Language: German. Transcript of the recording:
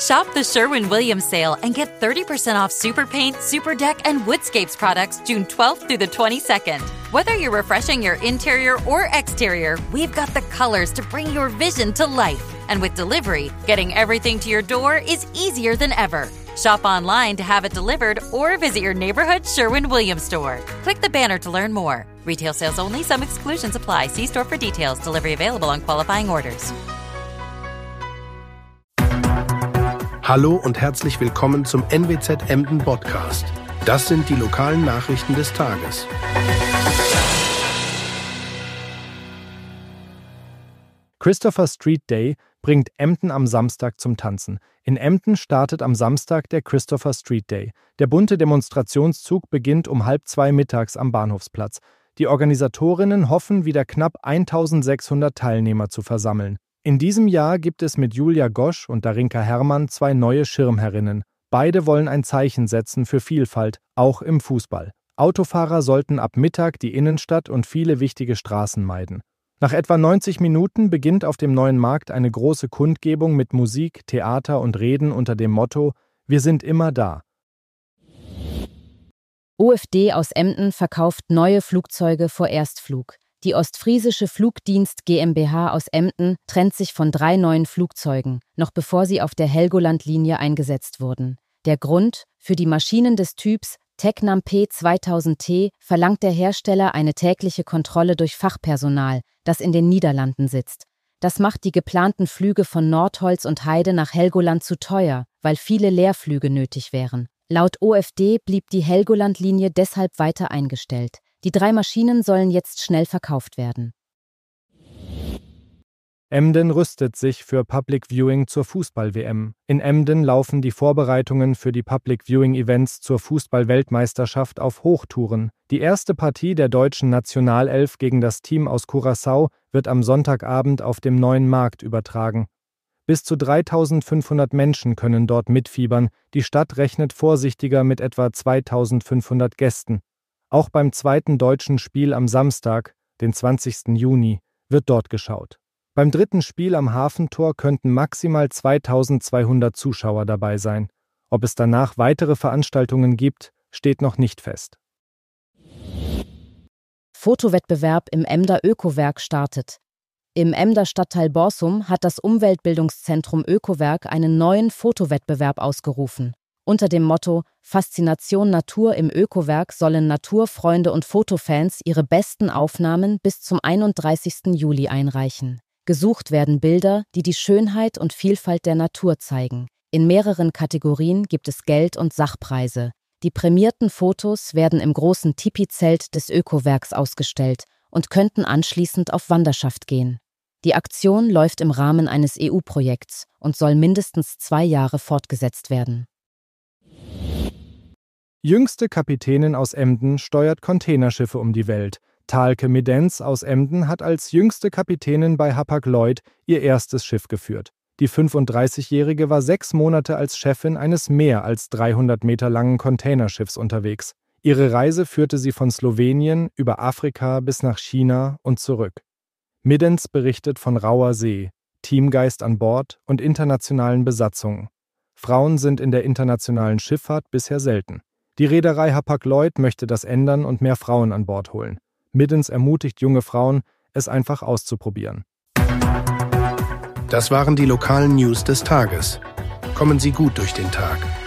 Shop the Sherwin-Williams sale and get 30% off Super Paint, Super Deck, and Woodscapes products June 12th through the 22nd. Whether you're refreshing your interior or exterior, we've got the colors to bring your vision to life. And with delivery, getting everything to your door is easier than ever. Shop online to have it delivered or visit your neighborhood Sherwin-Williams store. Click the banner to learn more. Retail sales only. Some exclusions apply. See store for details. Delivery available on qualifying orders. Hallo und herzlich willkommen zum NWZ Emden Podcast. Das sind die lokalen Nachrichten des Tages. Christopher Street Day bringt Emden am Samstag zum Tanzen. In Emden startet am Samstag der Christopher Street Day. Der bunte Demonstrationszug beginnt um 1:30 mittags am Bahnhofsplatz. Die Organisatorinnen hoffen, wieder knapp 1600 Teilnehmer zu versammeln. In diesem Jahr gibt es mit Julia Gosch und Darinka Herrmann 2 neue Schirmherrinnen. Beide wollen ein Zeichen setzen für Vielfalt, auch im Fußball. Autofahrer sollten ab Mittag die Innenstadt und viele wichtige Straßen meiden. Nach etwa 90 Minuten beginnt auf dem Neuen Markt eine große Kundgebung mit Musik, Theater und Reden unter dem Motto „Wir sind immer da“. OFD aus Emden verkauft neue Flugzeuge vor Erstflug. Die Ostfriesische Flugdienst GmbH aus Emden trennt sich von 3 neuen Flugzeugen, noch bevor sie auf der Helgoland-Linie eingesetzt wurden. Der Grund: Für die Maschinen des Typs Tecnam P2000T verlangt der Hersteller eine tägliche Kontrolle durch Fachpersonal, das in den Niederlanden sitzt. Das macht die geplanten Flüge von Nordholz und Heide nach Helgoland zu teuer, weil viele Leerflüge nötig wären. Laut OFD blieb die Helgoland-Linie deshalb weiter eingestellt. Die 3 Maschinen sollen jetzt schnell verkauft werden. Emden rüstet sich für Public Viewing zur Fußball-WM. In Emden laufen die Vorbereitungen für die Public Viewing-Events zur Fußball-Weltmeisterschaft auf Hochtouren. Die erste Partie der deutschen Nationalelf gegen das Team aus Curaçao wird am Sonntagabend auf dem Neuen Markt übertragen. Bis zu 3500 Menschen können dort mitfiebern. Die Stadt rechnet vorsichtiger mit etwa 2500 Gästen. Auch beim zweiten deutschen Spiel am Samstag, den 20. Juni, wird dort geschaut. Beim dritten Spiel am Hafentor könnten maximal 2200 Zuschauer dabei sein. Ob es danach weitere Veranstaltungen gibt, steht noch nicht fest. Fotowettbewerb im Emder Ökowerk startet. Im Emder Stadtteil Borsum hat das Umweltbildungszentrum Ökowerk einen neuen Fotowettbewerb ausgerufen. Unter dem Motto „Faszination Natur im Ökowerk“ sollen Naturfreunde und Fotofans ihre besten Aufnahmen bis zum 31. Juli einreichen. Gesucht werden Bilder, die die Schönheit und Vielfalt der Natur zeigen. In mehreren Kategorien gibt es Geld- und Sachpreise. Die prämierten Fotos werden im großen Tipi-Zelt des Ökowerks ausgestellt und könnten anschließend auf Wanderschaft gehen. Die Aktion läuft im Rahmen eines EU-Projekts und soll mindestens 2 Jahre fortgesetzt werden. Jüngste Kapitänin aus Emden steuert Containerschiffe um die Welt. Thalke Medenz aus Emden hat als jüngste Kapitänin bei Hapag-Lloyd ihr erstes Schiff geführt. Die 35-Jährige war 6 Monate als Chefin eines mehr als 300 Meter langen Containerschiffs unterwegs. Ihre Reise führte sie von Slowenien über Afrika bis nach China und zurück. Medenz berichtet von rauer See, Teamgeist an Bord und internationalen Besatzungen. Frauen sind in der internationalen Schifffahrt bisher selten. Die Reederei Hapag-Lloyd möchte das ändern und mehr Frauen an Bord holen. Medenz ermutigt junge Frauen, es einfach auszuprobieren. Das waren die lokalen News des Tages. Kommen Sie gut durch den Tag.